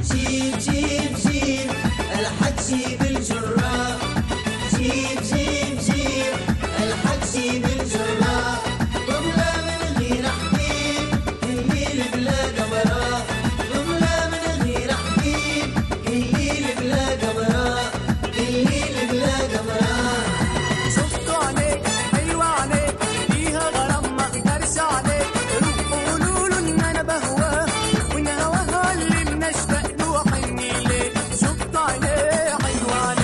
جيب جيب جيب الحق جيب الجراب، جيب جيب جيب الحق جيب الجراب، ضمنا من غير حبيب كل بلا قمرة، ضمنا من غير حبيب كل بلا قمرة، كل بلا قمرة. شفت عليك حلوة عليك فيها غرام ما اقدرش عليك، روحوا قولوا له ان انا بهواه وان هواها اللي بنشتاق له حني ليه. شفت عليه حلوة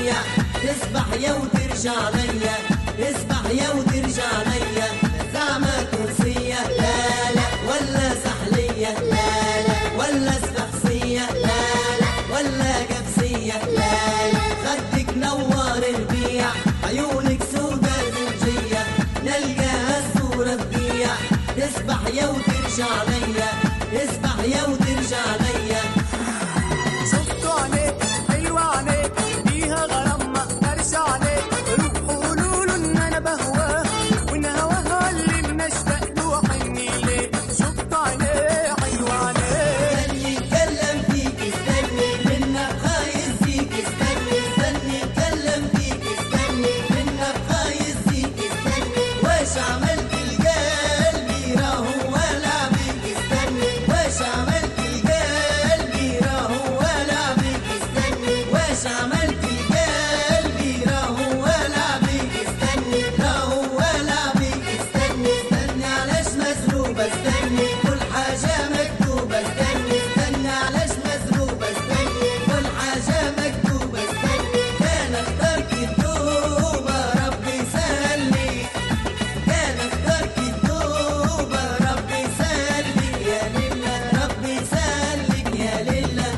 تضيع تسبح يا وترجع ليا تسبح يا وترجع ليا زعمة كرسية لا لا ولا سحلية لا لا ولا سفحصية لا لا ولا جبسية لا لا خدك نوار البيع عيونك سودا زوجية نلقاها الصورة تضيع تسبح يا وترجع ليا تسبح يا وترجع ليا شفتوا عينيك حلوة عينيك فيها غرام ما اقدرش عليك روحوا قولوله ان انا بهواه وان هواها اللي بنشتاق له وحني ليه شفتوا عينيك حلوة عينيك استني اتكلم فيك استني منك خايف فيك استني استني اتكلم فيك استني منك خايف فيك استني واش عملت القلبي راهو ولا بيك استني واش عملت القلبي راهو ولا بيك استني واش عملت القلبي راهو ولا بيك استني راهو ولا بيك استني استني علاش مسروبة استني كل حاجة مكتوبة استني استني علاش مسروبة استني كل حاجة مكتوبة استني كان اختارك التوبة ربي سهل لي كان اختارك التوبة ربي سهل لي يا لله ربي سهل لك يا لله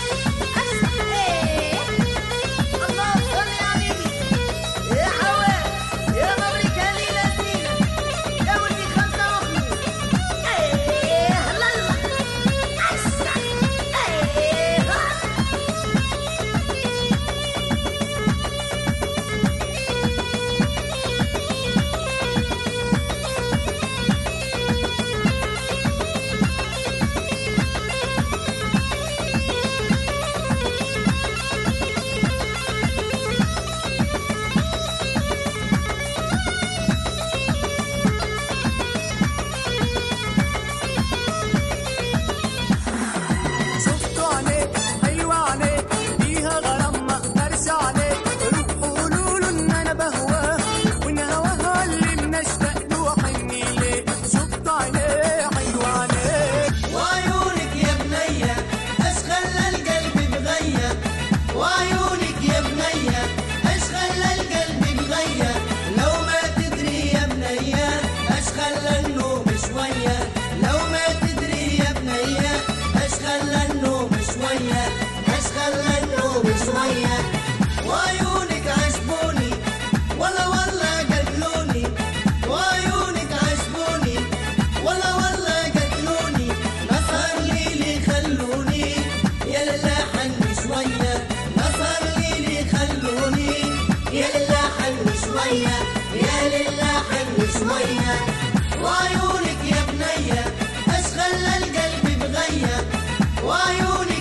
الله صل يا حبيبي يا حواء يا مبروك هالليلة زينة يا ولدي 5 وخميس هلا أسرع شفتوا عينيك حلوة عينيك فيها غرام ما اقدرش عليك روحوا قولوله ان انا بهواه وان هواها اللي بنشتاق له وحني ليه شفتوا عينيك حلوة عينيك وعيونك يا بنية اش خلى القلب بغية وعيونك يا بنية اش خلى القلب بغية لو ما تدري يا بنية اش خلى النوم شوية لو ما تدري يا بنية اش خلى النوم شوية اش خلى النوم شوية وعيونك عجبوني والله والله قتلوني وعيونك عجبوني والله والله قتلوني نسهر ليلي خلوني يا لله حن شوية نسهر ليلي خلوني يا لله حن شوية يا لله حن شوية وعيونك يا بنية اش خلى القلب بغية وعيونك